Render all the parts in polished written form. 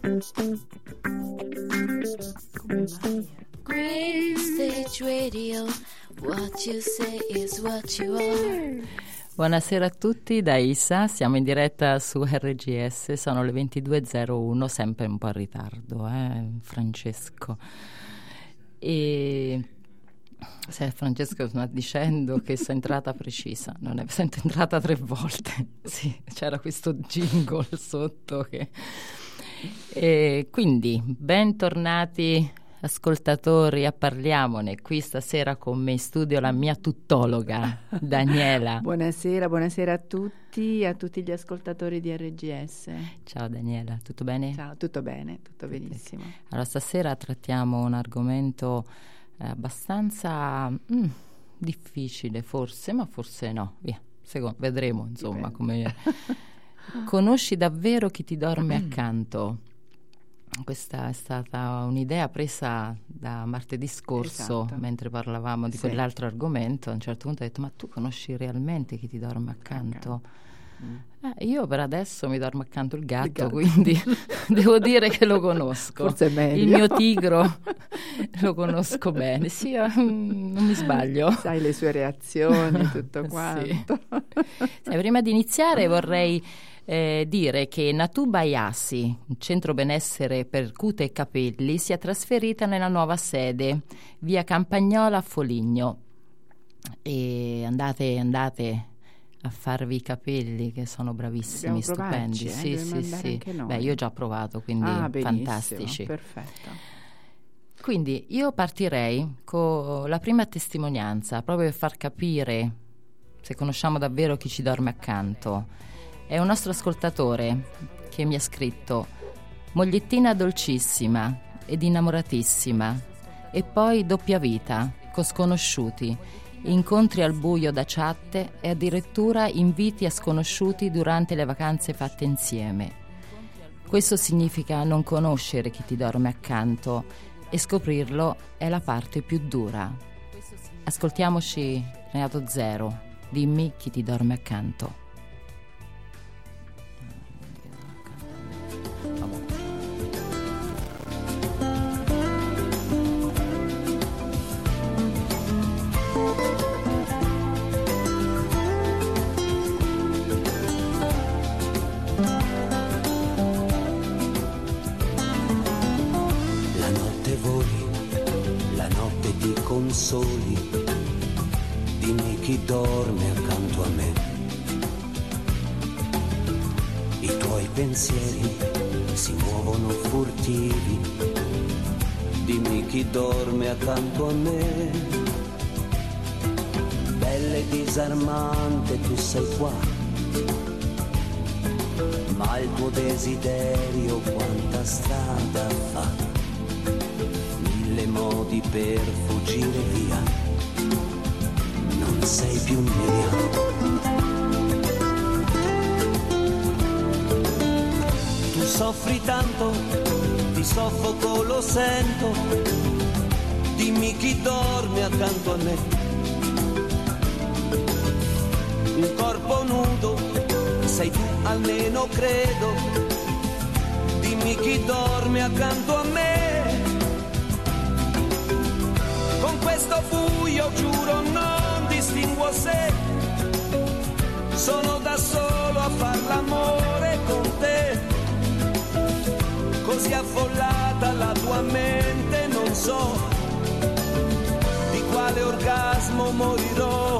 Come mai? Green Stage Radio, what you say is what you are. Buonasera a tutti da Issa, siamo in diretta su RGS, sono le 22.01, sempre un po' in ritardo, Francesco. E se Francesco sta dicendo che sono entrata precisa, non è sempre entrata 3 volte, sì, c'era questo jingle sotto che... E quindi, bentornati ascoltatori a Parliamone, qui stasera con me in studio la mia tuttologa Daniela. Buonasera a tutti gli ascoltatori di RGS. Ciao Daniela, tutto bene? Ciao, tutto bene, tutto benissimo. Allora stasera trattiamo un argomento abbastanza difficile forse, ma forse no, via, vedremo insomma come... Conosci davvero chi ti dorme accanto? Questa è stata un'idea presa da martedì scorso, esatto. Mentre parlavamo di quell'altro argomento. A un certo punto ho detto: ma tu conosci realmente chi ti dorme accanto? Io per adesso mi dormo accanto il gatto. Quindi devo dire che lo conosco. Forse è meglio. Il mio tigro lo conosco bene, sì, non mi sbaglio. Sai le sue reazioni, tutto quanto. Sì. Sai, prima di iniziare vorrei dire che Natuba Iassi, un centro benessere per cute e capelli, si è trasferita nella nuova sede, via Campagnola a Foligno, e andate a farvi i capelli, che sono bravissimi, stupendi. Sì. Beh, io ho già provato, quindi fantastici. Perfetto. Quindi io partirei con la prima testimonianza, proprio per far capire se conosciamo davvero chi ci dorme accanto. È un nostro ascoltatore che mi ha scritto: mogliettina dolcissima ed innamoratissima, e poi doppia vita, con sconosciuti, incontri al buio da chat e addirittura inviti a sconosciuti durante le vacanze fatte insieme. Questo significa non conoscere chi ti dorme accanto, e scoprirlo è la parte più dura. Ascoltiamoci Renato Zero, dimmi chi ti dorme accanto. Consoli, dimmi chi dorme accanto a me. I tuoi pensieri si muovono furtivi, dimmi chi dorme accanto a me. Bella e disarmante tu sei qua, ma il tuo desiderio quanta strada fa. Mille modi per fuggire via, non sei più mia. Tu soffri tanto, ti soffoco, lo sento, dimmi chi dorme accanto a me. Un corpo nudo, sei tu almeno credo, dimmi chi dorme accanto a me. Con questo buio giuro non distinguo se sono da solo a far l'amore con te. Così affollata la tua mente, non so di quale orgasmo morirò.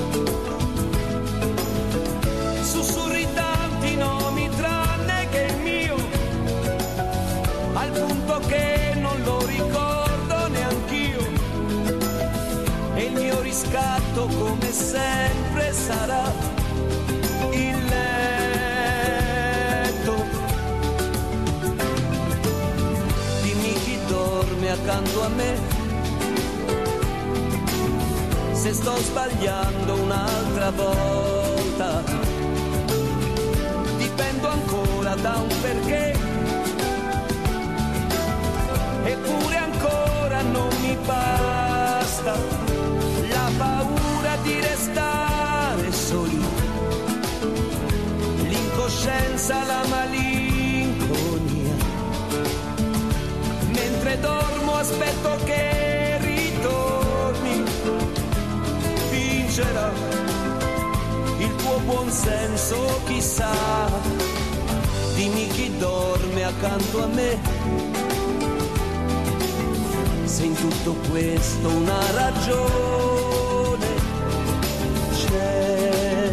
Sussurri tanti nomi tranne che il mio, al punto che non lo ricordo neanch'io. E il mio riscatto come sempre sarà il letto. Dimmi chi dorme accanto a me, se sto sbagliando un'altra volta. Dipendo ancora da un perché, eppure ancora non mi basta. La paura di restare soli, l'incoscienza, la malinconia, spero che ritorni, vincerà il tuo buon senso, chissà. Dimmi chi dorme accanto a me, se in tutto questo una ragione c'è.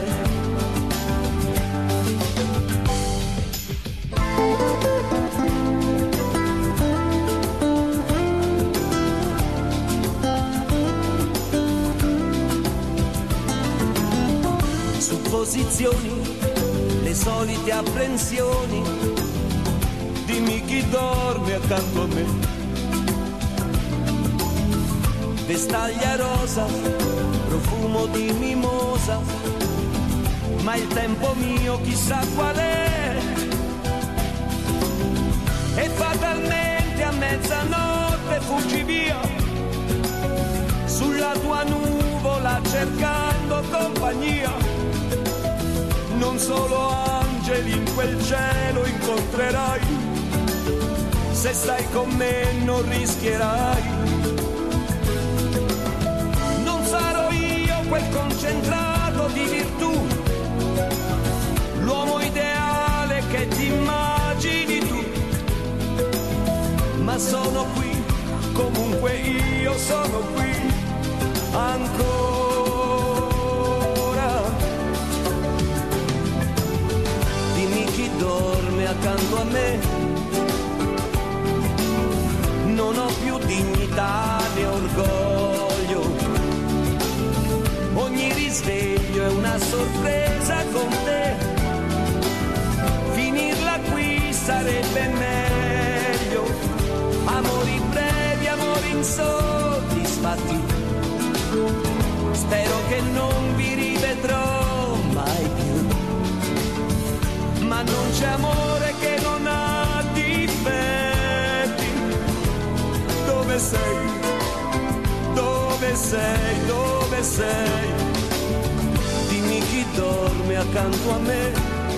Supposizioni, le solite apprensioni, dimmi chi dorme accanto a me. Vestaglia rosa, profumo di mimosa, ma il tempo mio chissà qual è. E fatalmente a mezzanotte fuggi via, sulla tua nuvola cercando compagnia. Non solo angeli in quel cielo incontrerai, se stai con me non rischierai. Non sarò io quel concentrato di virtù, l'uomo ideale che ti immagini tu, ma sono qui, comunque io sono qui ancora. Dorme accanto a me, non ho più dignità né orgoglio, ogni risveglio è una sorpresa con te, finirla qui sarebbe meglio, amori brevi, amori insoddisfatti, spero che non vi rivedrò mai più. Ma non c'è amore che non ha difetti. Dove sei? Dove sei? Dove sei? Dimmi chi dorme accanto a me,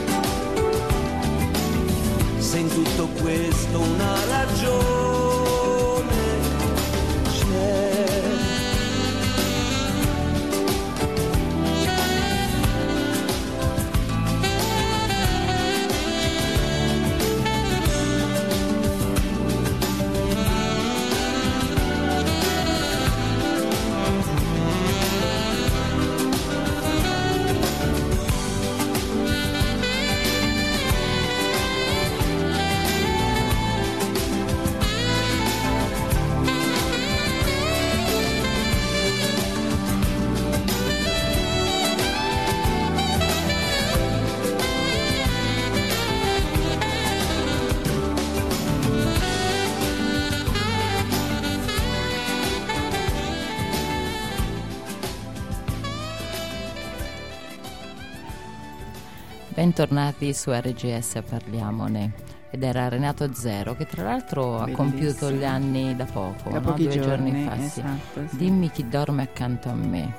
se in tutto questo una ragione c'è. Bentornati su RGS a Parliamone, ed era Renato Zero, che tra l'altro ha compiuto gli anni da poco, da no? pochi 2 giorni fa. esatto, sì. Dimmi chi dorme accanto a me.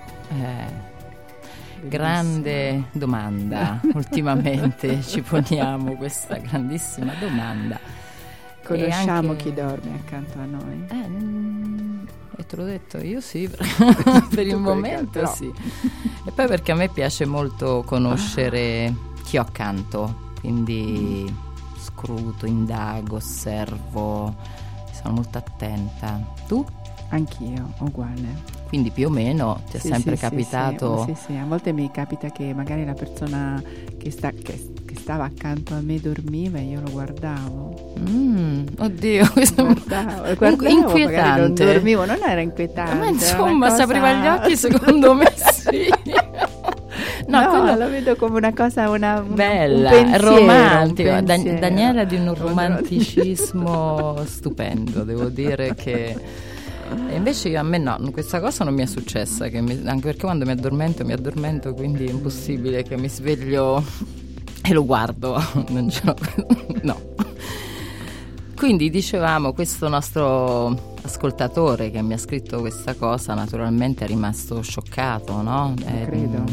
Grande domanda, ultimamente ci poniamo questa grandissima domanda. Conosciamo anche... chi dorme accanto a noi? E te l'ho detto, io sì, per il momento no. sì. E poi perché a me piace molto conoscere chi ho accanto, quindi scruto, indago, osservo, sono molto attenta. Tu? Anch'io, uguale. Quindi più o meno ti è sempre capitato? Sì, a volte mi capita che magari la persona che stava accanto a me dormiva e io lo guardavo. Oddio, questo guardavo, inquietante. Non dormivo, non era inquietante. Ma insomma, se apriva gli occhi, secondo me sì. No, quello lo vedo come una cosa bella, un pensiero, romantica. un pensiero. Daniela di un romanticismo stupendo, devo dire che... E invece a me no, questa cosa non mi è successa, anche perché quando mi addormento, quindi è impossibile che mi sveglio e lo guardo. Non ce l'ho, no. Quindi dicevamo, questo nostro ascoltatore che mi ha scritto questa cosa naturalmente è rimasto scioccato, no? Credo.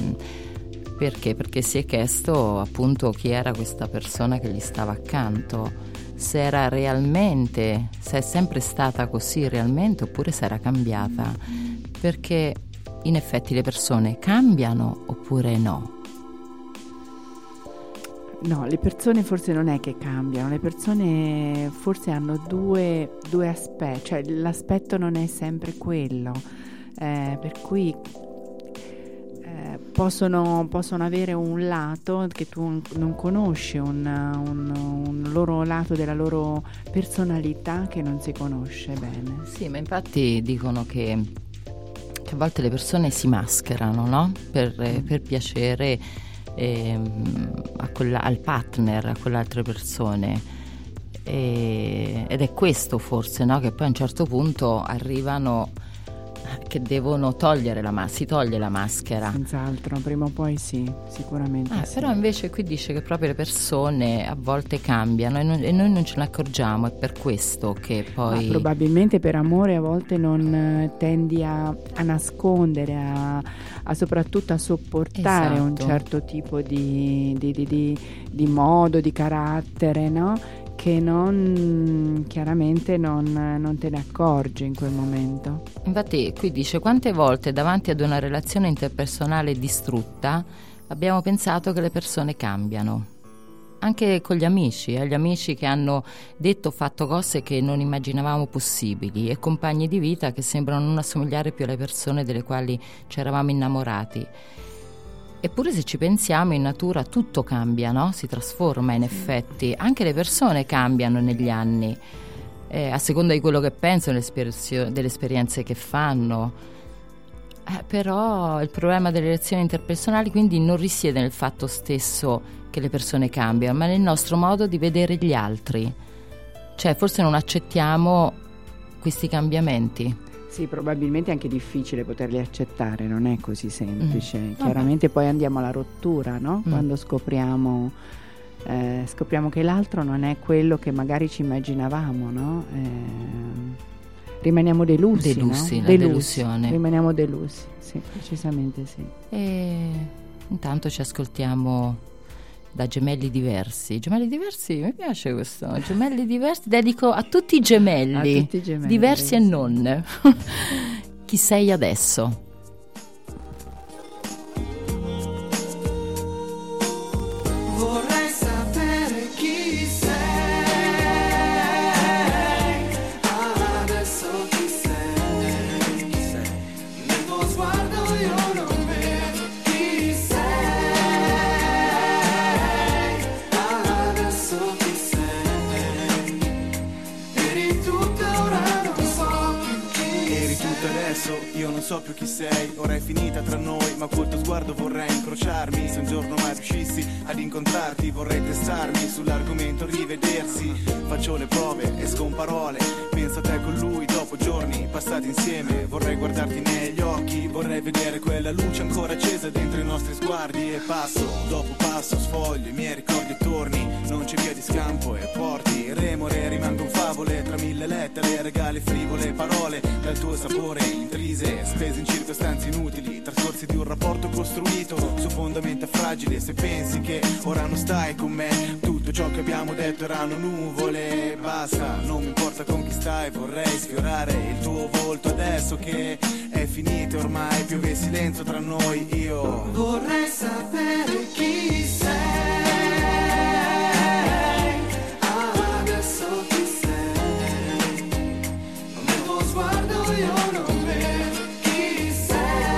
Perché? Perché si è chiesto appunto chi era questa persona che gli stava accanto, se era realmente, se è sempre stata così realmente oppure se era cambiata, perché in effetti le persone cambiano oppure no? No, le persone forse non è che cambiano, le persone forse hanno due aspetti, cioè l'aspetto non è sempre quello, per cui possono avere un lato che tu non conosci, un loro lato della loro personalità che non si conosce bene. Sì, ma infatti dicono che a volte le persone si mascherano, no? Per piacere al partner, a quelle altre persone, ed è questo forse, no? Che poi a un certo punto arrivano che devono togliere si toglie la maschera. Senz'altro, prima o poi sì, sicuramente sì. Però invece qui dice che proprio le persone a volte cambiano e noi non ce ne accorgiamo, è per questo che poi... probabilmente per amore a volte non tendi a nascondere, a soprattutto a sopportare un certo tipo di modo, di carattere, no? Che chiaramente non te ne accorgi in quel momento. Infatti qui dice: quante volte davanti ad una relazione interpersonale distrutta abbiamo pensato che le persone cambiano, anche con gli amici che hanno detto o fatto cose che non immaginavamo possibili, e compagni di vita che sembrano non assomigliare più alle persone delle quali ci eravamo innamorati. Eppure se ci pensiamo, in natura tutto cambia, no? Si trasforma in effetti, anche le persone cambiano negli anni, a seconda di quello che pensano, delle esperienze che fanno. Però il problema delle relazioni interpersonali quindi non risiede nel fatto stesso che le persone cambiano, ma nel nostro modo di vedere gli altri. Cioè forse non accettiamo questi cambiamenti. Sì, probabilmente è anche difficile poterli accettare, non è così semplice. Chiaramente poi andiamo alla rottura, no? Quando scopriamo che l'altro non è quello che magari ci immaginavamo, no? Rimaniamo delusi, no? La delusione. Rimaniamo delusi, sì, precisamente sì. E intanto ci ascoltiamo da Gemelli Diversi. Gemelli Diversi, mi piace questo. Gemelli Diversi, dedico a tutti i gemelli, diversi e non. Chi sei adesso? Vorrei sapere chi sei, adesso chi sei, nel tuo sguardo io non vedo chi sei, adesso chi sei, eri tutto ora non so più chi eri tutto adesso io non so più chi sei, ora è finita tra noi, ma col tuo sguardo vorrei incrociarmi, se un giorno mai riuscissi ad incontrarti vorrei testarmi sull'argomento rivedersi, faccio le prove e parole, penso a te con lui dopo giorni passati insieme, vorrei guardarti negli occhi, vorrei vedere quella luce ancora accesa dentro i nostri sguardi, e passo dopo passo sfoglio i miei ricordi e torni, non c'è via di scampo e porti remore, rimango un favole tra mille lettere, regali frivole, parole dal tuo sapore intrise, spese in circostanze inutili, trascorsi di un rapporto costruito su fondamenta fragili, e se pensi che ora non stai con me, tutto ciò che abbiamo detto erano nuvole, basta, non mi importa con chi stai, vorrei sfiorare il tuo volto adesso che è finito ormai, piove silenzio tra noi, io vorrei sapere chi sei, adesso chi sei, nel tuo sguardo io non vedo chi sei,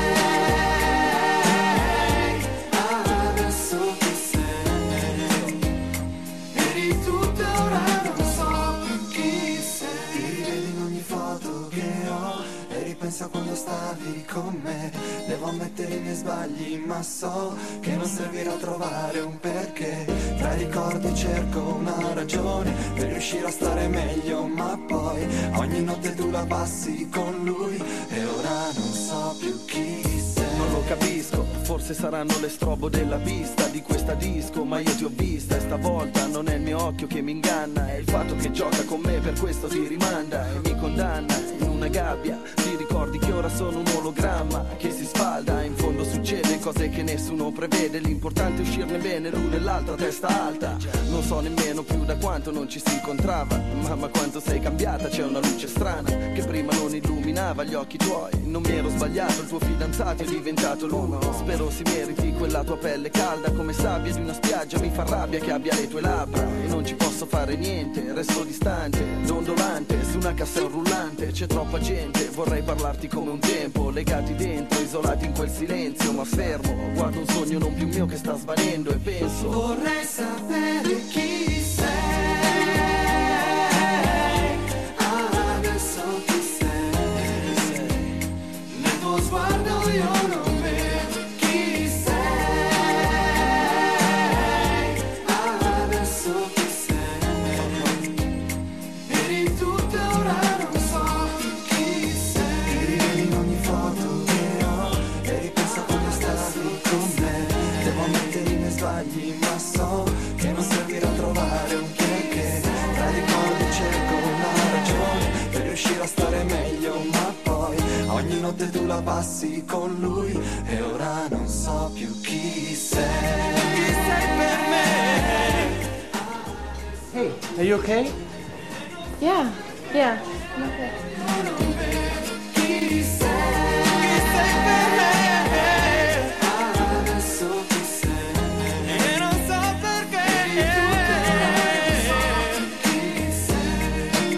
adesso chi sei, eri tutto ora non so più chi sei, ti rivedi in ogni foto che ho e ripenso a quando stavi con me, devo ammettere i miei sbagli ma so che non servirà a trovare un perché, tra i ricordi cerco una ragione per riuscire a stare meglio, ma poi ogni notte tu la passi con lui e ora non so più chi sei. Non lo capisco, forse saranno le strobo della pista di questa disco, ma io ti ho vista e stavolta non è il mio occhio che mi inganna, è il fatto che gioca con me, per questo ti rimanda e mi condanna in una gabbia. Ti ricordi che ora sono un ologramma che si sfalda, in fondo succede cose che nessuno prevede, l'importante è uscirne bene l'uno nell'altra testa alta. Non so nemmeno più da quanto non ci si incontrava, mamma quanto sei cambiata, c'è una luce strana che prima non illuminava gli occhi tuoi. Non mi ero sbagliato, il tuo fidanzato è diventato lui. Spero si meriti quella tua pelle calda come sabbia di una spiaggia, mi fa rabbia che abbia le tue labbra e non ci posso fare niente, resto distante, dondolante su una cassetta rullante, c'è troppa gente, vorrei parlarti come un tempo, legati dentro, isolati in quel silenzio, ma fermo, guardo un sogno non più mio che sta svanendo e penso: vorrei sapere chi sei, adesso chi sei, nel tuo sguardo io non vedo chi sei, adesso chi sei, eri tutto ora non so chi sei, ti rivedi in ogni foto che ho e ripenso quando stavi con me, devo ammettere i miei sbagli ma so che non servirà a trovare un perché, tra i ricordi cerco una ragione per riuscire a stare meglio, ma poi ogni notte tu la passi con lui e ora non so più chi sei. Chi sei per me? Hey, are you okay? Yeah. Chi sei per me? Adesso chi sei? E non so perché. Non so chi sei.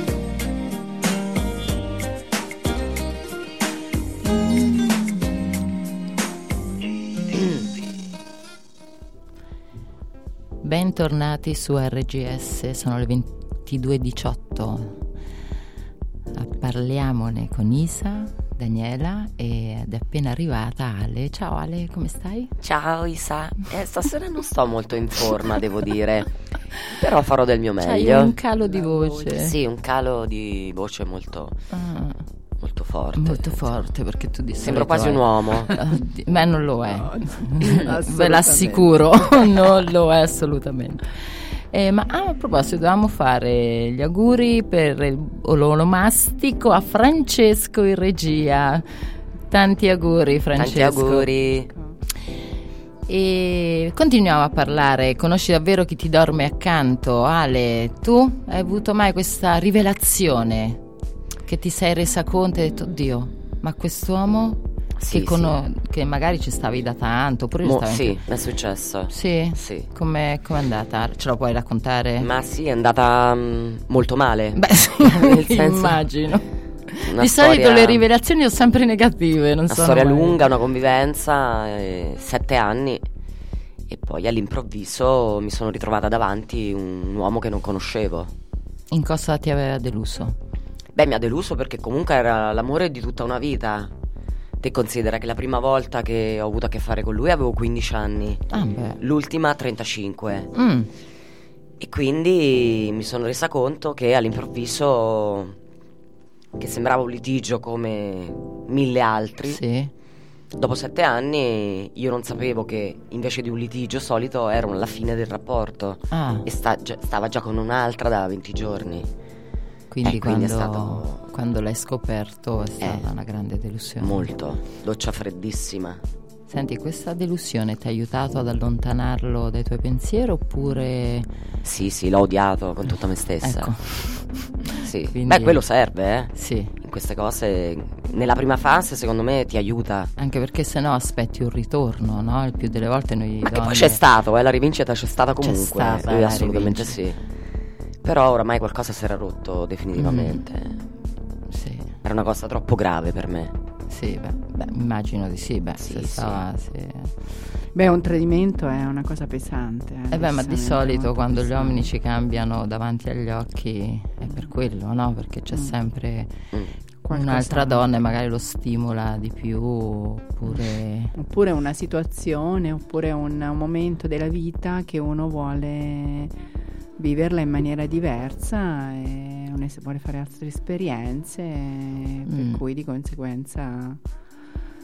Bentornati su RGS, sono le 22:18. Parliamone con Isa, Daniela ed è appena arrivata Ale. Ciao Ale, come stai? Ciao Isa, stasera non sto molto in forma, devo dire, però farò del mio meglio. C'hai un calo di voce? Sì, un calo di voce molto forte. Molto forte, perché tu di sembro quasi un uomo. Beh, non lo è. Ve l'assicuro, non lo è assolutamente. Ma a proposito, dovevamo fare gli auguri per l'onomastico a Francesco in regia. Tanti auguri Francesco. Tanti auguri. E continuiamo a parlare. Conosci davvero chi ti dorme accanto? Ale, tu hai avuto mai questa rivelazione che ti sei resa conto e hai detto: oddio, ma quest'uomo che magari ci stavi da tanto oppure sì, mi è successo. Sì? Sì. Com'è andata? Ce la puoi raccontare? Ma sì, è andata molto male. Beh sì, nel senso, immagino. Di solito le rivelazioni sono sempre negative, non una sono storia mai lunga, una convivenza, 7 anni, e poi all'improvviso mi sono ritrovata davanti un uomo che non conoscevo. In cosa ti aveva deluso? Beh, mi ha deluso perché comunque era l'amore di tutta una vita. Te considera che la prima volta che ho avuto a che fare con lui avevo 15 anni, l'ultima 35. E quindi mi sono resa conto che all'improvviso, che sembrava un litigio come 1000 altri, sì, dopo 7 anni io non sapevo che invece di un litigio solito era la fine del rapporto. E stava già con un'altra da 20 giorni. Quindi è stato... quando l'hai scoperto è stata una grande delusione. Molto, doccia freddissima. Senti, questa delusione ti ha aiutato ad allontanarlo dai tuoi pensieri oppure... Sì, l'ho odiato con tutta me stessa. Ecco. Sì. Quindi... Beh, quello serve, Sì. In queste cose, nella prima fase, secondo me, ti aiuta. Anche perché sennò aspetti un ritorno, no? Il più delle volte noi Ma donne... che poi c'è stato, la rivincita c'è stata comunque. C'è stata, assolutamente sì. Però oramai qualcosa si era rotto definitivamente. Sì. Era una cosa troppo grave per me. Sì, beh, immagino di sì. Beh, un tradimento è una cosa pesante. Ma di solito quando gli uomini ci cambiano davanti agli occhi è per quello, no? Perché c'è sempre un'altra donna e magari lo stimola di più, oppure una situazione, oppure un momento della vita che uno vuole viverla in maniera diversa e vuole fare altre esperienze, per cui di conseguenza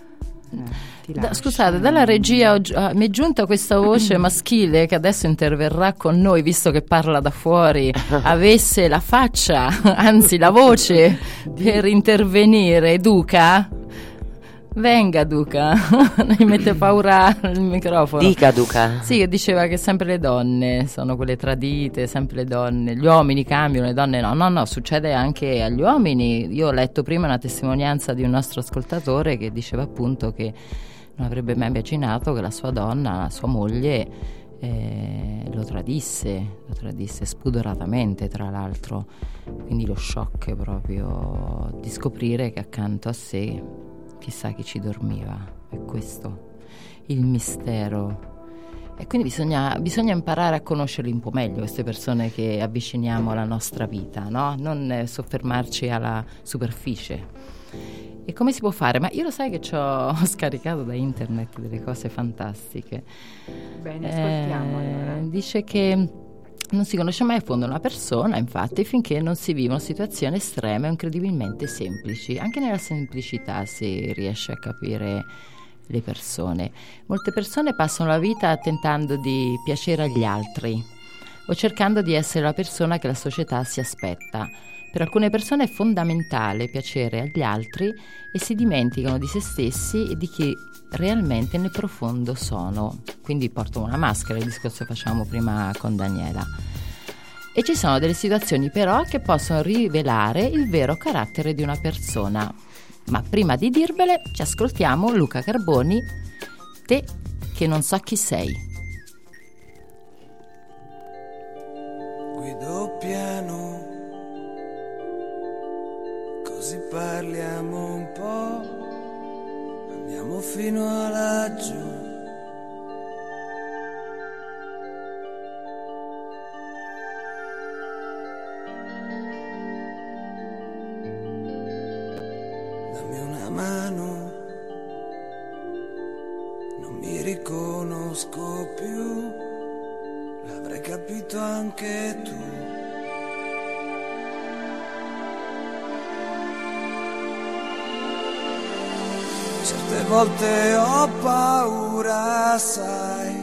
Scusate, dalla regia mi è giunta questa voce maschile che adesso interverrà con noi, visto che parla da fuori, avesse la faccia, anzi la voce per intervenire. Duca? Venga Duca, mi mette paura il microfono. Dica Duca. Sì, che diceva che sempre le donne sono quelle tradite, sempre le donne, gli uomini cambiano, le donne no, succede anche agli uomini. Io ho letto prima una testimonianza di un nostro ascoltatore che diceva appunto che non avrebbe mai immaginato che la sua donna, la sua moglie lo tradisse spudoratamente, tra l'altro. Quindi lo shock proprio di scoprire che accanto a sé chissà chi ci dormiva. È questo il mistero. E quindi bisogna imparare a conoscerli un po' meglio, queste persone che avviciniamo alla nostra vita, no? Non soffermarci alla superficie. E come si può fare? Ma io lo sai che ho scaricato da internet delle cose fantastiche. Bene, ascoltiamo allora. Dice che non si conosce mai a fondo una persona, infatti, finché non si vivono situazioni estreme o incredibilmente semplici. Anche nella semplicità si riesce a capire le persone. Molte persone passano la vita tentando di piacere agli altri o cercando di essere la persona che la società si aspetta. Per alcune persone è fondamentale piacere agli altri e si dimenticano di se stessi e di chi realmente nel profondo sono. Quindi portano una maschera, il discorso che facciamo prima con Daniela. E ci sono delle situazioni però che possono rivelare il vero carattere di una persona. Ma prima di dirvele ci ascoltiamo Luca Carboni, Te che non so chi sei. Guido piano, così parliamo un po', andiamo fino a laggiù. Dammi una mano, non mi riconosco più, l'avrai capito anche tu. Certe volte ho paura, sai.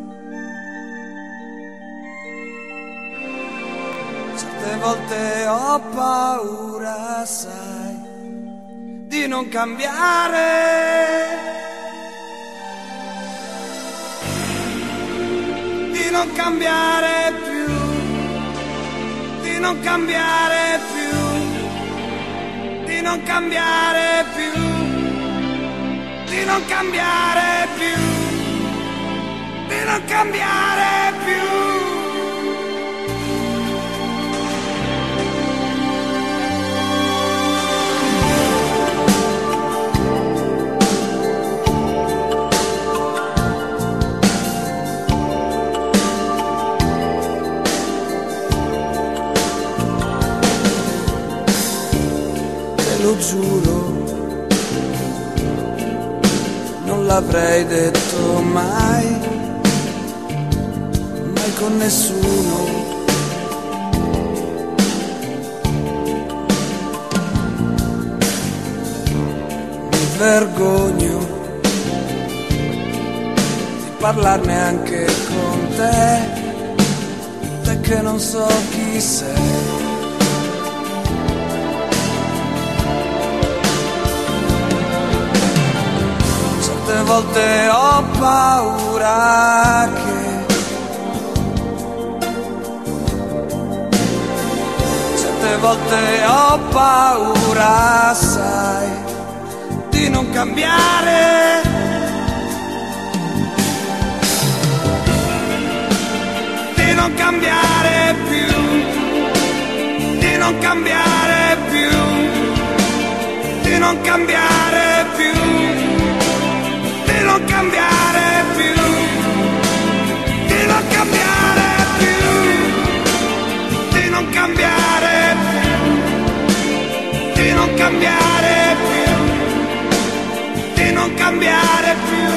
Certe volte ho paura, sai, di non cambiare. Di non cambiare più. Di non cambiare più. Di non cambiare più. Di non cambiare più, di non cambiare più. Te lo giuro, non l'avrei detto mai, mai con nessuno. Mi vergogno di parlarne anche con te, te che non so chi sei. Certe volte ho paura che certe volte ho paura, sai, di non cambiare. Di non cambiare più. Di non cambiare più. Di non cambiare più. Di non cambiare più, di non cambiare più, di non cambiare più, di non cambiare più, di non cambiare più,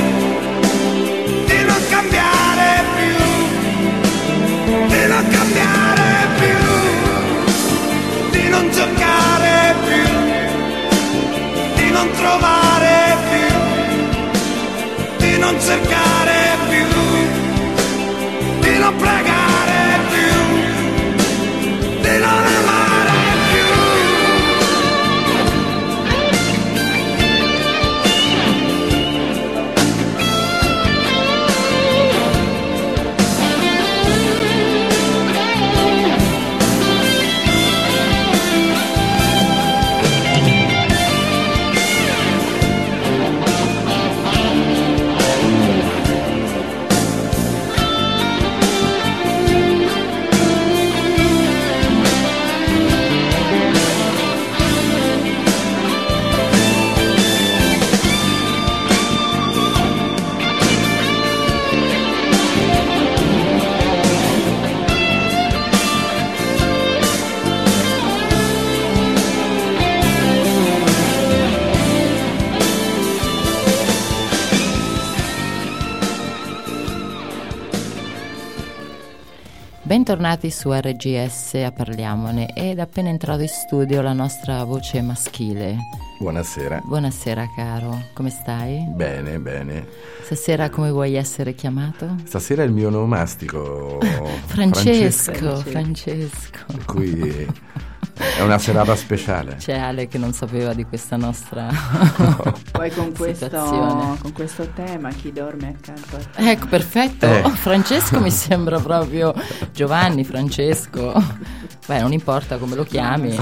di non cambiare più, di non cambiare più, di non giocare più, di non trovare più, bentornati su RGS a Parliamone ed appena entrato in studio la nostra voce maschile. Buonasera. Buonasera caro, come stai? Bene, bene. Stasera come vuoi essere chiamato? Stasera è il mio nomastico Francesco. Per cui è una serata speciale. C'è Ale che non sapeva di questa nostra Poi con questo tema chi dorme accanto a te. Ecco, perfetto. Francesco mi sembra proprio Giovanni, Francesco. Beh, non importa come lo chiami.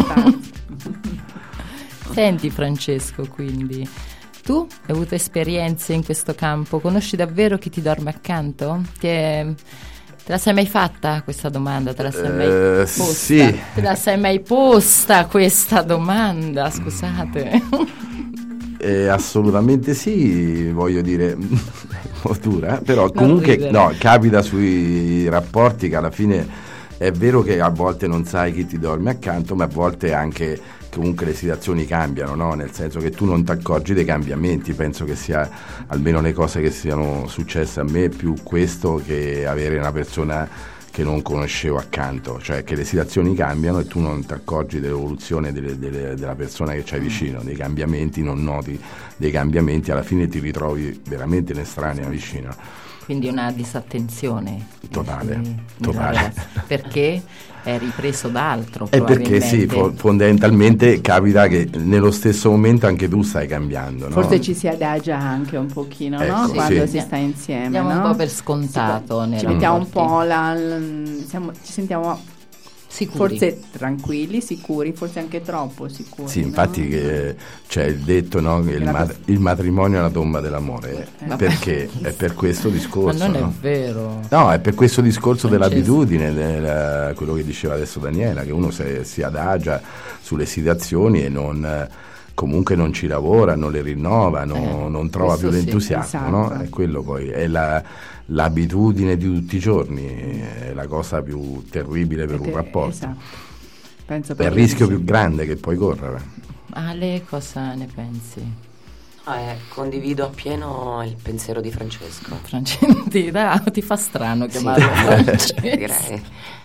Senti Francesco, quindi tu hai avuto esperienze in questo campo? Conosci davvero chi ti dorme accanto? Te la sei mai fatta questa domanda? Te la sei mai posta? Sì. Te la sei mai posta questa domanda? Scusate. Assolutamente sì, voglio dire, un po' dura, però comunque no, capita sui rapporti che alla fine è vero che a volte non sai chi ti dorme accanto, ma a volte anche comunque le situazioni cambiano, no? Nel senso che tu non ti accorgi dei cambiamenti. Penso che sia, almeno le cose che siano successe a me, più questo che avere una persona che non conoscevo accanto, cioè che le situazioni cambiano e tu non ti accorgi dell'evoluzione della persona che c'hai vicino, dei cambiamenti, non noti dei cambiamenti, alla fine ti ritrovi veramente un'estranea vicino. Quindi una disattenzione totale. Perché è ripreso da altro, è perché sì, fondamentalmente capita che nello stesso momento anche tu stai cambiando, no? Forse ci si adagia anche un pochino, ecco, no? Quando sì. si sta insieme, andiamo no? un po' per scontato ci mettiamo un po' ci sentiamo sicuri. Forse tranquilli, sicuri, forse anche troppo sicuri. Sì, infatti c'è il detto, no, che il matrimonio è la tomba dell'amore, perché è per questo discorso. Ma non no? è vero. No, è per questo discorso dell'abitudine, quello che diceva adesso Daniela, che uno si adagia sulle situazioni e comunque non ci lavora, non le rinnova, non trova più l'entusiasmo, esatto. No? È quello poi, è l'abitudine di tutti i giorni, è la cosa più terribile per un rapporto. Esatto. Penso è il rischio più grande che puoi correre. Ale, cosa ne pensi? Condivido appieno il pensiero di Francesco. Ti fa strano chiamarlo Francesco. Direi.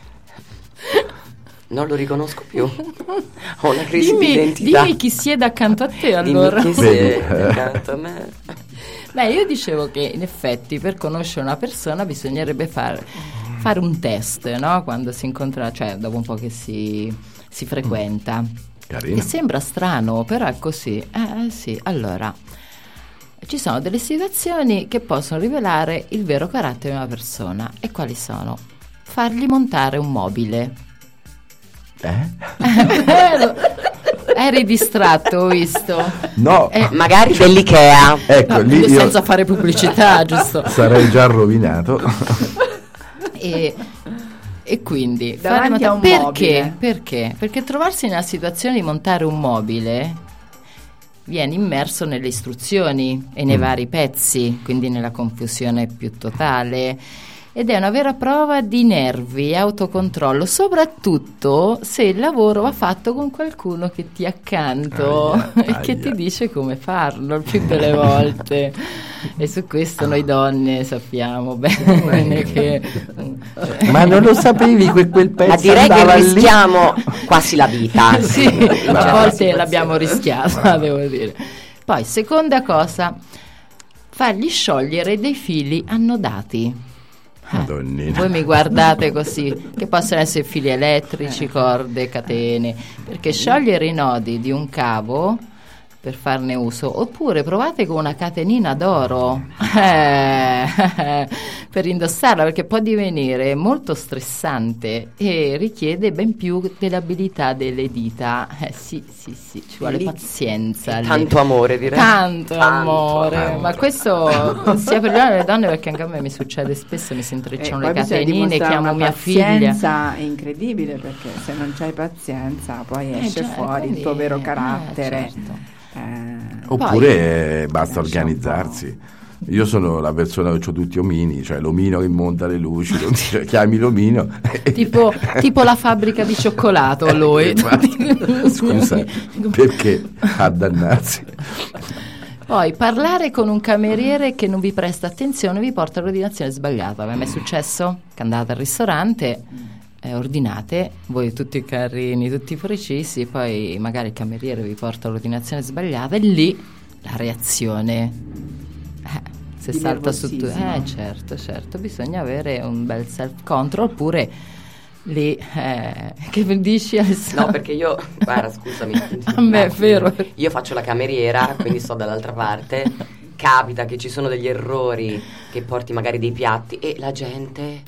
Non lo riconosco più. Ho una crisi di identità. Dimmi chi siede accanto a te allora. Dimmi chi siede accanto a me. Beh, io dicevo che in effetti per conoscere una persona bisognerebbe fare un test, no? Quando si incontra, cioè dopo un po' che si frequenta. Carino. E sembra strano, però è così. Sì, allora ci sono delle situazioni che possono rivelare il vero carattere di una persona. E quali sono? Fargli montare un mobile. Eri distratto, ho visto. No, magari dell'Ikea. Ecco, lì senza fare pubblicità, giusto? Sarei già rovinato. E quindi davanti a un mobile. Perché? Perché trovarsi nella situazione di montare un mobile viene immerso nelle istruzioni e nei vari pezzi, quindi nella confusione più totale. Ed è una vera prova di nervi e autocontrollo, soprattutto se il lavoro va fatto con qualcuno che ti è accanto e che ti dice come farlo il più delle volte. E su questo noi donne sappiamo bene che... Ma non lo sapevi quel pezzo? Ma direi che rischiamo quasi la vita. Sì, a volte l'abbiamo rischiata, devo dire. Poi, seconda cosa, fargli sciogliere dei fili annodati. Voi mi guardate così, che possono essere fili elettrici, corde, catene, perché sciogliere i nodi di un cavo per farne uso, oppure provate con una catenina d'oro per indossarla, perché può divenire molto stressante e richiede ben più dell'abilità delle dita. Sì, ci vuole pazienza, tanto amore, direi. Tanto amore. Ma questo sia per le donne, perché anche a me mi succede spesso, mi si intrecciano le catenine, chiamo mia figlia. La pazienza è incredibile, perché se non c'hai pazienza poi esce fuori il tuo vero carattere. Certo. Oppure poi, basta organizzarsi. Io sono la persona che ho tutti omini, cioè l'omino che monta le luci, chiami l'omino. Tipo la fabbrica di cioccolato, lui. Scusa, perché addannarsi? Poi parlare con un cameriere che non vi presta attenzione vi porta all'ordinazione sbagliata. A me è successo che andate al ristorante, ordinate, voi tutti carini, tutti precisi, poi magari il cameriere vi porta all'ordinazione sbagliata e lì la reazione se di salta su nervosismo. certo, bisogna avere un bel self control, oppure lì che dici Alessandro? No, perché io, guarda, scusami, a me è vero, io faccio la cameriera, quindi sto dall'altra parte, capita che ci sono degli errori, che porti magari dei piatti e la gente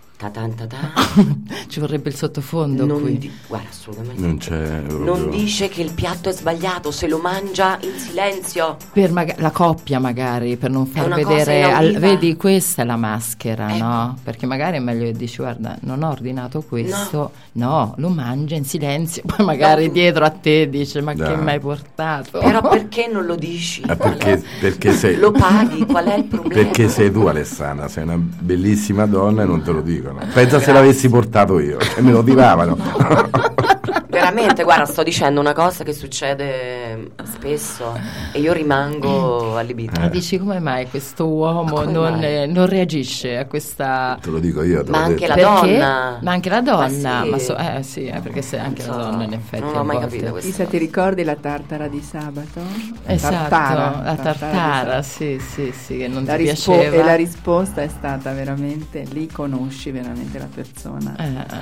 ci vorrebbe il sottofondo qui. Guarda, assolutamente non c'è non dice che il piatto è sbagliato, se lo mangia in silenzio per la coppia, magari per non far vedere vedi, questa è la maschera, ecco. No? Perché magari è meglio che dici guarda, non ho ordinato questo, no, lo mangia in silenzio, poi magari dietro a te dice ma che mi hai portato? Però perché non lo dici? Perché sei lo paghi, qual è il problema? Perché sei tu, Alessandra, sei una bellissima donna e non te lo dicono. Pensa se l'avessi portato io e me lo tiravano. Veramente, guarda, sto dicendo una cosa che succede spesso e io rimango allibita. Dici come mai questo uomo non reagisce a questa... Te lo dico io, ma anche la donna. Ma anche la donna, perché se anche la donna in effetti non ho mai capito questo. Isa, ti ricordi la tartara di sabato? Esatto, la tartara, sì, che non ti piaceva. E la risposta è stata veramente, lì conosci veramente la persona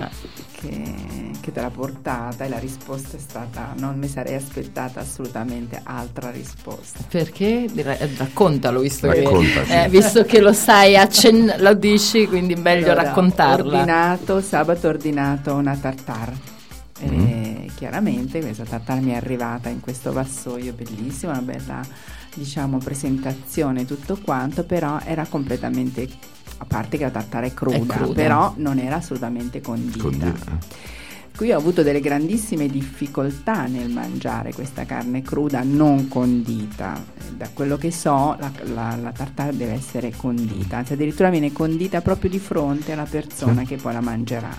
che te l'ha portata, e la risposta è stata, non mi sarei aspettata assolutamente altra risposta. Perché? Raccontalo, visto che lo sai, lo dici, quindi meglio raccontarla. Sabato ho ordinato una tartare. Chiaramente questa tartare mi è arrivata in questo vassoio bellissimo, una bella, diciamo, presentazione, tutto quanto, però era completamente, a parte che la tartare è cruda. Però non era assolutamente condita. Qui ho avuto delle grandissime difficoltà nel mangiare questa carne cruda non condita. Da quello che so, la tartare deve essere condita, anzi addirittura viene condita proprio di fronte alla persona che poi la mangerà.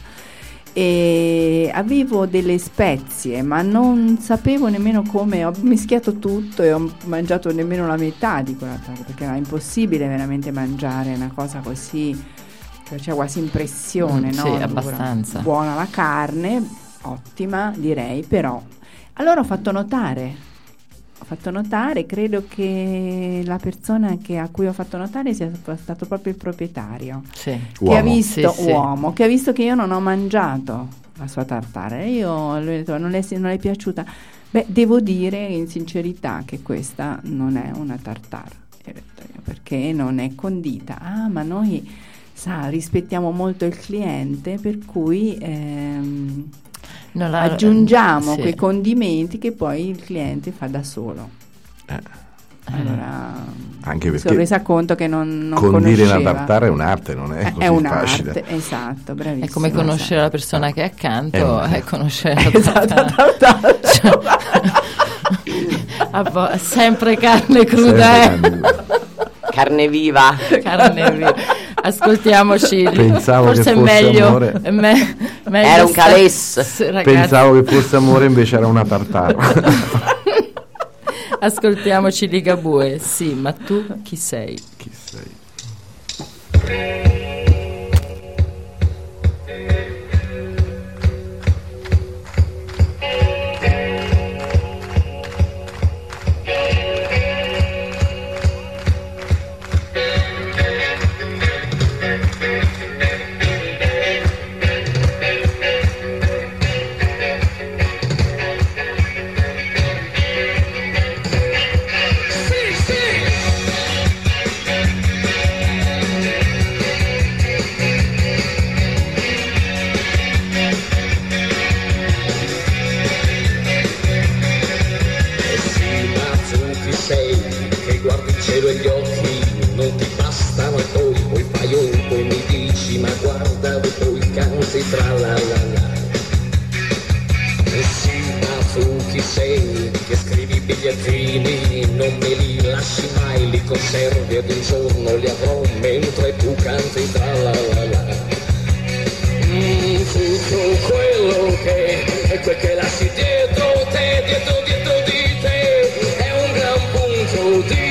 E avevo delle spezie, ma non sapevo nemmeno come, ho mischiato tutto e ho mangiato nemmeno la metà di quella tartare, perché era impossibile veramente mangiare una cosa così. C'è quasi impressione, no? Sì, abbastanza. Buona la carne, ottima direi, però allora ho fatto notare, credo che la persona a cui ho fatto notare sia stato proprio il proprietario, che ha visto che ha visto che io non ho mangiato la sua tartare, io lui ho detto non le è piaciuta. Beh, devo dire in sincerità che questa non è una tartare, perché non è condita. Ma noi rispettiamo molto il cliente, per cui aggiungiamo quei condimenti che poi il cliente fa da solo. Allora anche perché si è resa conto che non condire conosceva. La tartare è un'arte, non è così facile. Un'arte, esatto, bravissimo. È come conoscere la persona che è accanto e conoscere la tartare. Sempre carne cruda, carne viva. Ascoltiamoci. Pensavo forse che è fosse meglio, amore. Era un calés. Pensavo che fosse amore, invece era una tartara. Ascoltiamoci Ligabue. Sì, ma tu chi sei? Chi sei? Conservi ed un giorno li avrò mentre tu canti tra la la la. Tutto quello che è quel che lasci dietro te, dietro di te, è un gran punto di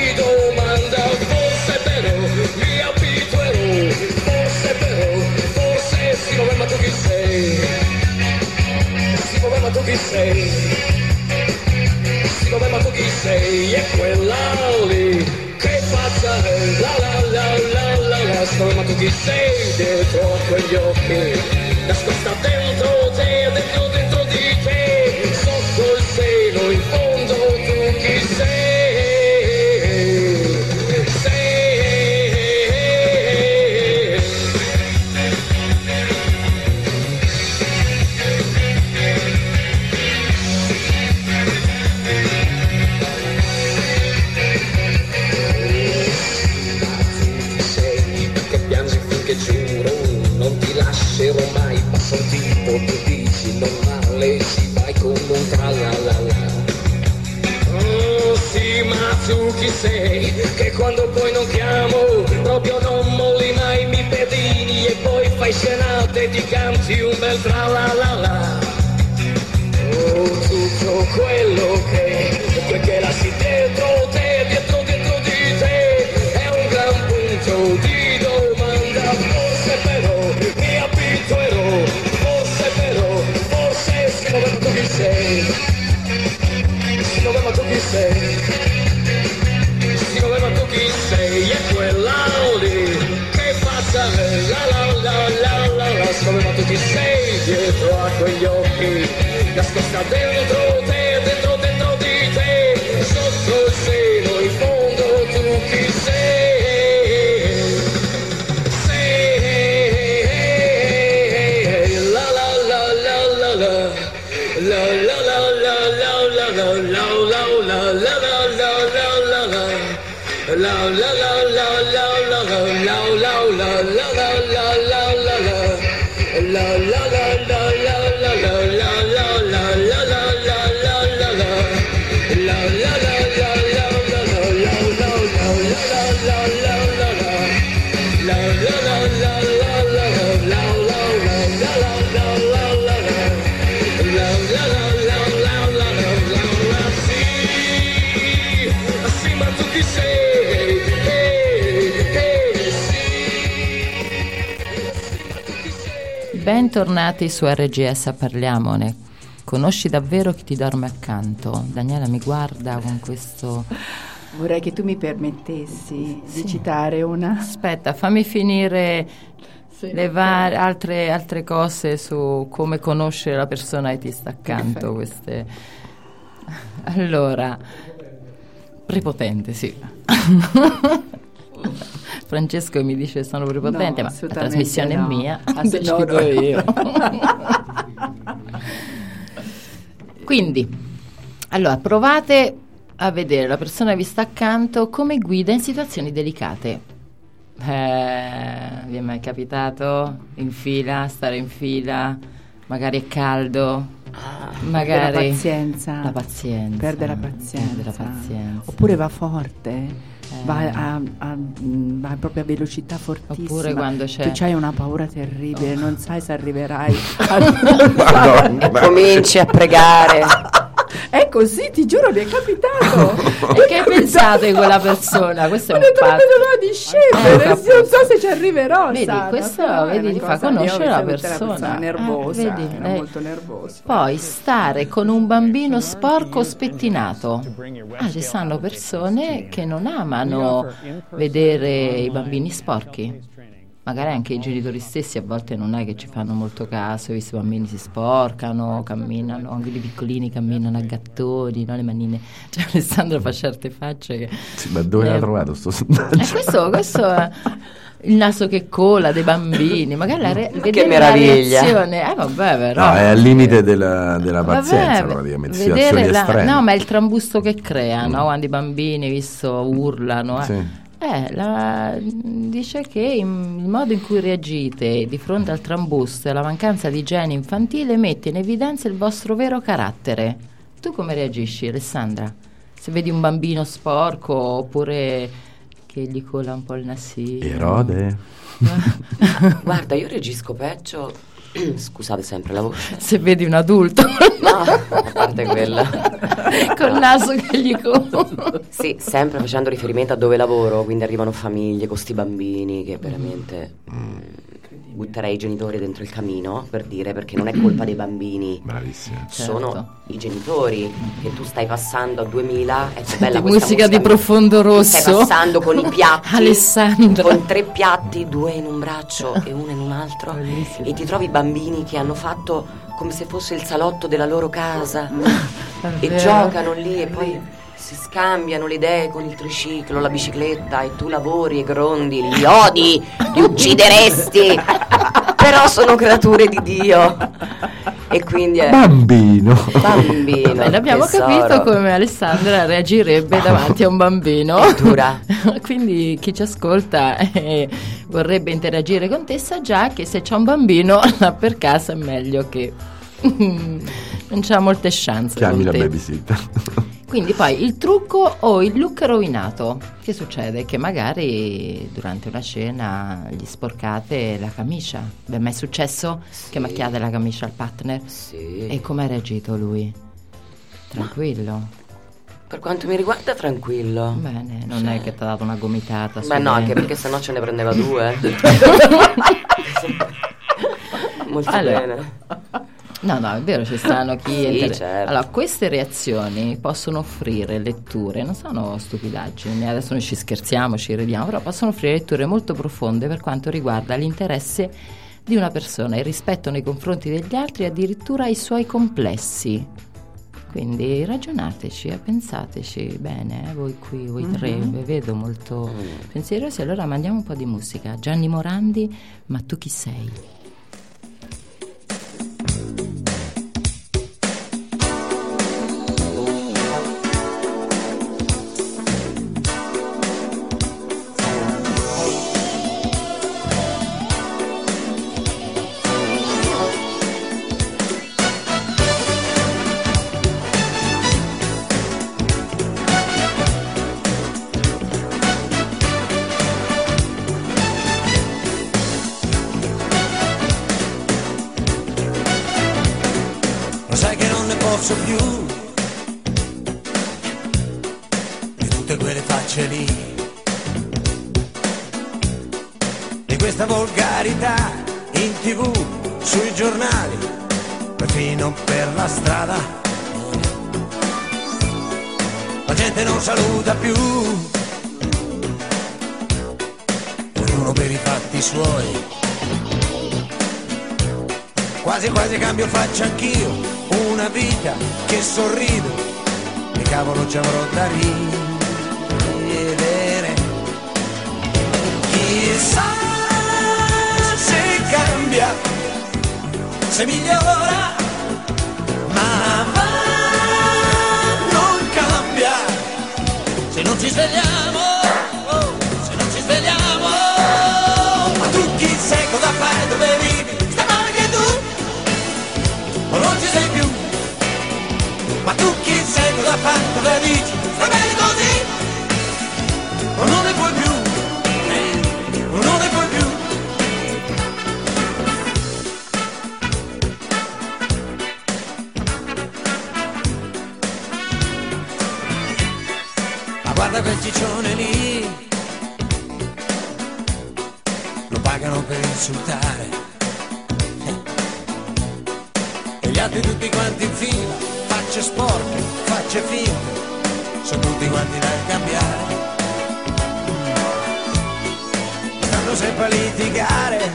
ma tu chi sei? Sì, vabbè, ma tu chi sei? È quella lì che pazza è? La la la la la la. Sì, vabbè, ma tu chi sei? Dietro a quegli occhi, nascosta dentro te, dentro di te, sotto il seno, in fondo tu chi sei? Mai passa un tipo, tu dici normale, si vai con un tralalala. Oh sì, ma tu chi sei? Che quando poi non chiamo, proprio non molli mai, mi pedini e poi fai scenate e ti canti un bel tralalala. Oh, tutto quello che lasci dentro te, dentro di te, è un gran punto di domanda, forse però mi abituerò, forse sì, ma tu chi sei? Sì, ma tu chi sei? Sì, ma tu chi sei? È quella lì che passa la la la la la la. Sì, ma tu chi sei? Dietro a quegli occhi, nascosta dentro te, dentro di te, sotto il seno, in fondo tu chi sei? Bentornati su RGS a Parliamone. Conosci davvero chi ti dorme accanto? Daniela mi guarda con questo... Vorrei che tu mi permettessi di citare una... Aspetta, fammi finire le altre cose su come conoscere la persona che ti sta accanto. Queste. Allora, prepotente, sì. Francesco mi dice sono prepotente, ma la trasmissione è mia, decido io. Quindi, allora, provate a vedere la persona che vi sta accanto come guida in situazioni delicate. Vi è mai capitato stare in fila, magari è caldo, magari la pazienza. Perde la pazienza. Oppure va forte. Va proprio a velocità fortissima. Oppure quando c'è... Tu c'hai una paura terribile, non sai se arriverai e cominci a pregare. È così, ti giuro, mi è capitato. E che pensate di quella persona? Questo è un fatto. Di scendere, non so se ci arriverò. Vedi, questo ti fa conoscere la persona. Nervosa, vedi, era molto nervosa. Poi stare con un bambino sporco o spettinato. Ci stanno persone che non amano vedere i bambini sporchi. Magari anche i genitori stessi a volte non è che ci fanno molto caso, i bambini si sporcano, camminano, anche i piccolini camminano a gattoni, no? Le manine. Cioè Alessandro fa certe facce che... Sì, ma dove l'ha trovato sto sondaggio? Questo è il naso che cola dei bambini, magari che meraviglia. La reazione, vabbè, però. No, è al limite della pazienza, praticamente, situazioni estreme. No, ma è il trambusto che crea, no? Quando i bambini, visto, urlano, Sì. Dice che il modo in cui reagite di fronte al trambusto e alla mancanza di igiene infantile mette in evidenza il vostro vero carattere. Tu come reagisci, Alessandra? Se vedi un bambino sporco oppure che gli cola un po' il nasino? Erode? Guarda, io reagisco peggio. Scusate sempre la voce. Se vedi un adulto, no, a parte quella, col naso che gli cola. Sì, sempre facendo riferimento a dove lavoro, quindi arrivano famiglie con sti bambini che veramente butterei i genitori dentro il camino, per dire, perché non è colpa dei bambini. Bravissima. Sono i genitori che tu stai passando a 2000. È bella musica di Profondo Rosso. Stai passando con i piatti. Alessandra. Con 3 piatti, 2 in un braccio e 1 in un altro. Bellissimo. E ti trovi bambini che hanno fatto come se fosse il salotto della loro casa e giocano lì e poi si scambiano le idee con il triciclo, la bicicletta, e tu lavori e grondi, li odi, li uccideresti, però sono creature di Dio. E quindi è bambino. Bene, abbiamo capito come Alessandra reagirebbe davanti a un bambino. Quindi chi ci ascolta vorrebbe interagire con te, sa già che se c'è un bambino là per casa è meglio che non c'ha molte chance. Chiami la babysitter. Quindi poi il trucco o il look rovinato. Che succede? Che magari durante una cena gli sporcate la camicia. Vi è mai successo che macchiate la camicia al partner? Sì. E come ha reagito lui? Tranquillo? Per quanto mi riguarda tranquillo. Bene, non è che ti ha dato una gomitata. Beh no, anche perché sennò ce ne prendeva 2. Molto bene. No, è vero, ci stanno chi certo. Allora, queste reazioni possono offrire letture, non sono stupidaggini, adesso noi ci scherziamo, ci ridiamo, però possono offrire letture molto profonde per quanto riguarda l'interesse di una persona, il rispetto nei confronti degli altri e addirittura i suoi complessi. Quindi ragionateci, pensateci bene, voi qui, voi tre, vi vedo molto pensierosi. Allora mandiamo un po' di musica. Gianni Morandi, Ma tu chi sei? posso più di tutte quelle facce lì, di questa volgarità in TV, sui giornali, perfino per la strada. La gente non saluta più, ognuno per i fatti suoi. Quasi quasi cambio faccia anch'io, una vita che sorrido, che cavolo ci avrò da ridere. Chissà se cambia, se migliora, ma va, non cambia, se non ci svegliamo, se non ci svegliamo. Ma tu chi sei, cosa fai, dove vivi? O non ci sei più, ma tu chi sei, cosa fai, cosa dici? Stai bene così, o non ne puoi più, o non ne puoi più. Ma guarda quel ciccione lì, lo pagano per insultare. Gli altri tutti quanti in fila, facce sporche, facce finte, sono tutti quanti da cambiare. Stanno sempre a litigare,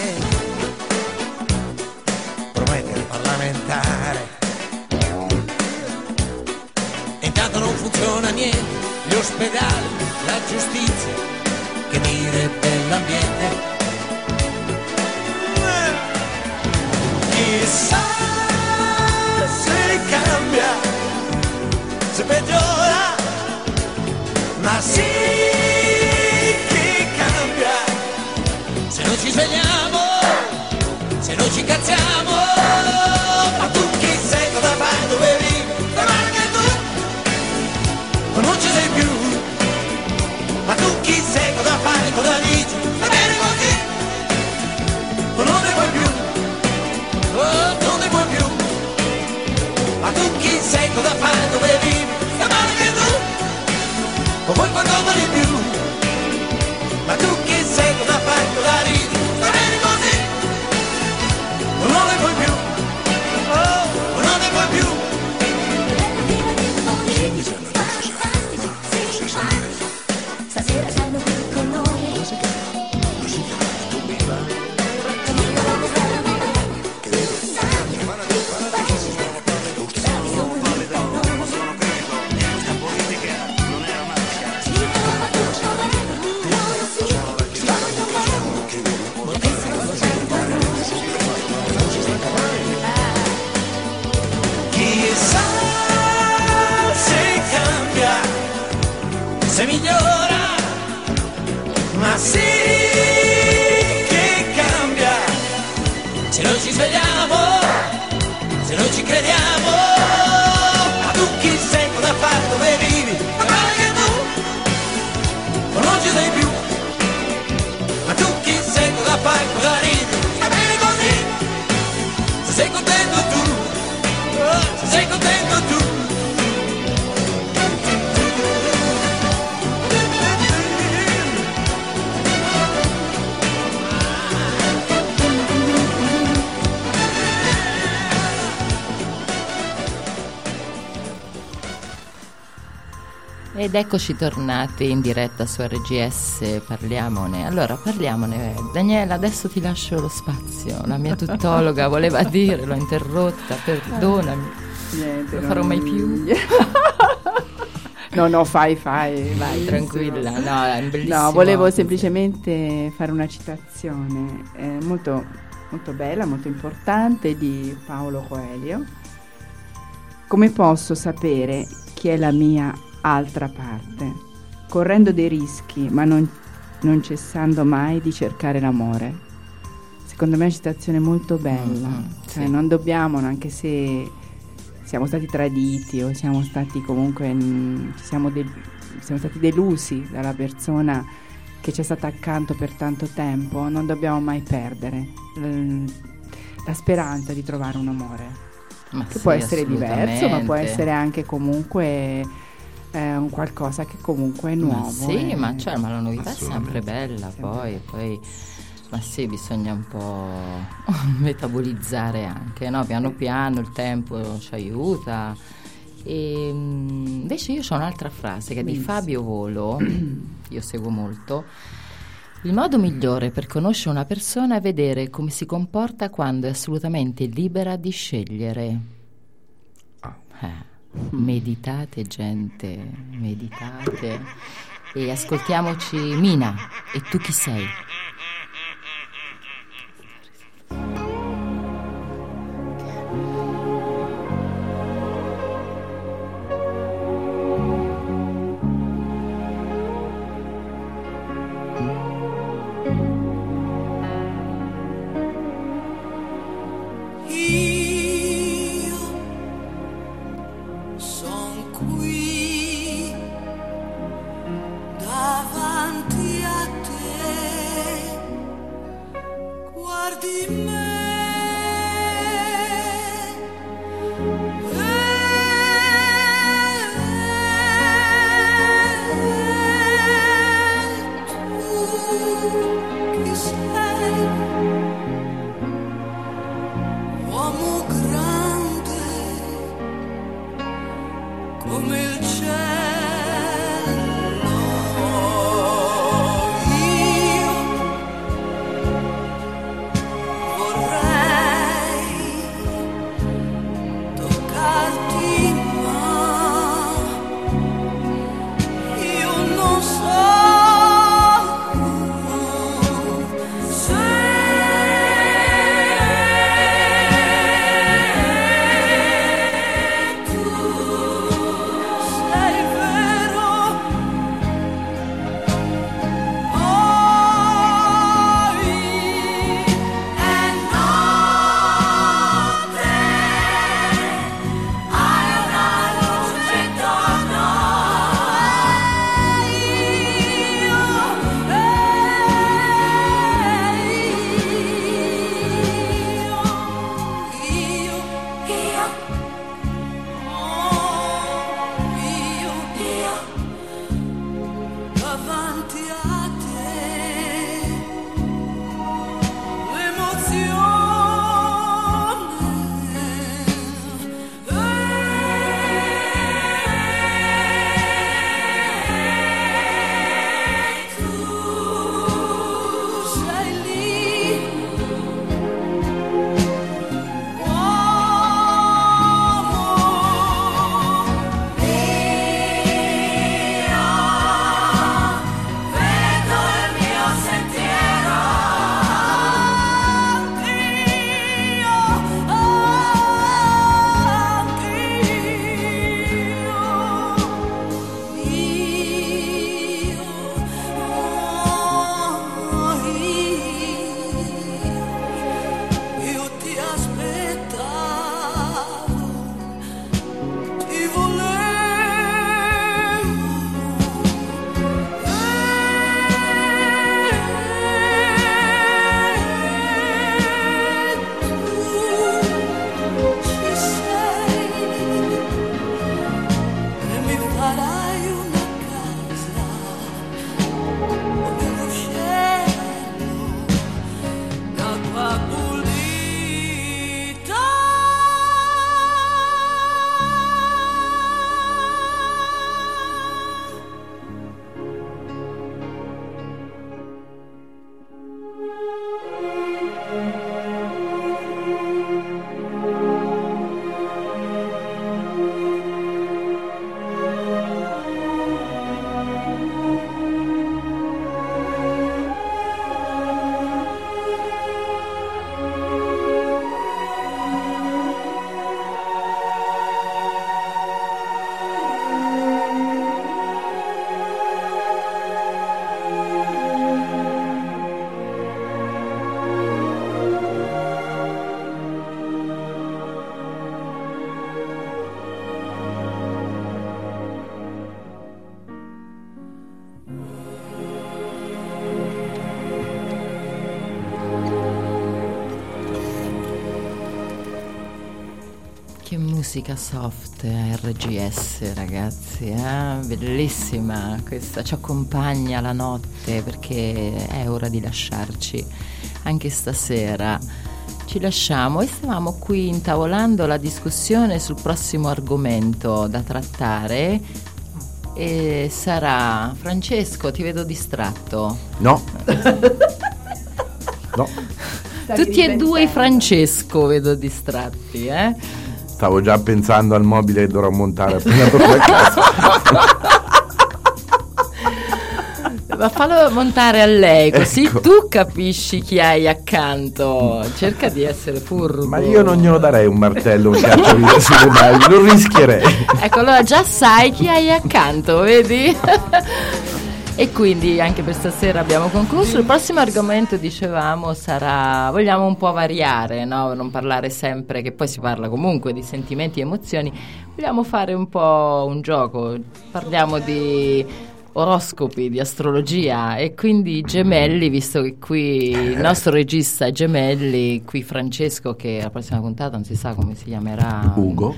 promettere parlamentare. E intanto non funziona niente, gli ospedali, la giustizia, che dire dell'ambiente. Chissà se cambia, se peggiora, ma sì che cambia, se non ci svegliamo, se non ci cazziamo. Ma tu chi sei, cosa fai, dove vivi, stai male che tu, o non ci sei più. Ma tu chi sei, cosa fai, cosa dici, stai bene così, o non ne vuoi più, non ne vuoi più. Ma tu chi sei, cosa fai, dove vivi, stai male che tu, o vuoi qualcosa di più? Ma tu chi sei, cosa fai, cosa ridi, stai bene così, migliora, ma sì che cambia. Se non ci svegliamo, se non ci crediamo, ma tu chi sei, cosa fai, dove vivi? Ma guarda che tu non ci sei più. Ma tu chi sei, cosa fai, cosa ridi? Va bene così, se sei contento tu, se sei contento tu. Ed eccoci tornati in diretta su RGS, parliamone. Allora, parliamone. Daniela, adesso ti lascio lo spazio. La mia tuttologa voleva dire, l'ho interrotta, perdonami. Niente, non farò mai più. No, fai, vai. Tranquilla, no, è bellissimo. No, volevo semplicemente fare una citazione molto, molto bella, molto importante di Paulo Coelho. Come posso sapere chi è la mia altra parte, correndo dei rischi ma non cessando mai di cercare l'amore? Secondo me è una citazione molto bella, cioè, sì. Non dobbiamo, anche se siamo stati traditi o siamo stati comunque siamo stati delusi dalla persona che ci è stata accanto per tanto tempo, non dobbiamo mai perdere la speranza di trovare un amore, che sì, può essere diverso, ma può essere anche comunque un qualcosa che comunque è nuovo. Sì, ma la novità è sempre bella, poi ma sì, bisogna un po' metabolizzare anche, no? Piano piano il tempo ci aiuta. E invece io ho un'altra frase che è di Fabio Volo, io seguo molto. Il modo migliore per conoscere una persona è vedere come si comporta quando è assolutamente libera di scegliere. Meditate, gente, meditate. E ascoltiamoci Mina, e tu chi sei? Sei musica soft RGS, ragazzi, bellissima questa, ci accompagna la notte perché è ora di lasciarci anche stasera. Ci lasciamo e stavamo qui intavolando la discussione sul prossimo argomento da trattare e sarà... Francesco, ti vedo distratto. No. No. Tutti e due i Francesco vedo distratti, Stavo già pensando al mobile che dovrò montare appena torno a casa. Ma fallo montare a lei, così ecco. Tu capisci chi hai accanto. Cerca di essere furbo. Ma io non glielo darei un martello, un cacciavite sulle mani, non rischierei. Ecco, allora già sai chi hai accanto, vedi? E quindi anche per stasera abbiamo concluso. Il prossimo argomento, dicevamo, sarà, vogliamo un po' variare, no? Non parlare sempre, che poi si parla comunque di sentimenti e emozioni. Vogliamo fare un po' un gioco. Parliamo di oroscopi, di astrologia e quindi gemelli, visto che qui il nostro regista è gemelli, qui Francesco, che la prossima puntata non si sa come si chiamerà. Ugo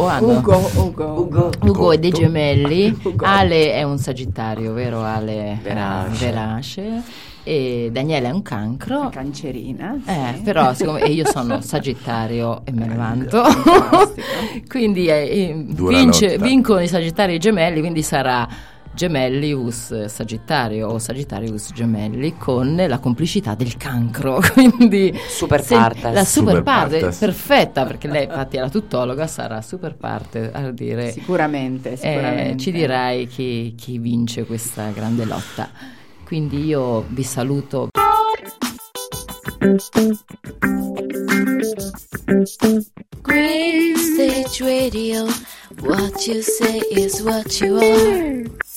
è dei gemelli. Ugo. Ale è un sagittario, vero Ale? Verace. E Daniele è un cancro, cancerina, sì. Però siccome io sono sagittario e me ne vanto, quindi vincono i sagittari e i gemelli, quindi sarà Gemellius Sagittario o Sagittarius Gemelli con la complicità del cancro, quindi super parte, la super parte perfetta, perché lei infatti è la tuttologa, sarà super parte a dire sicuramente. Ci dirai chi vince questa grande lotta. Quindi io vi saluto. Green Stage Radio, what you say is what you are.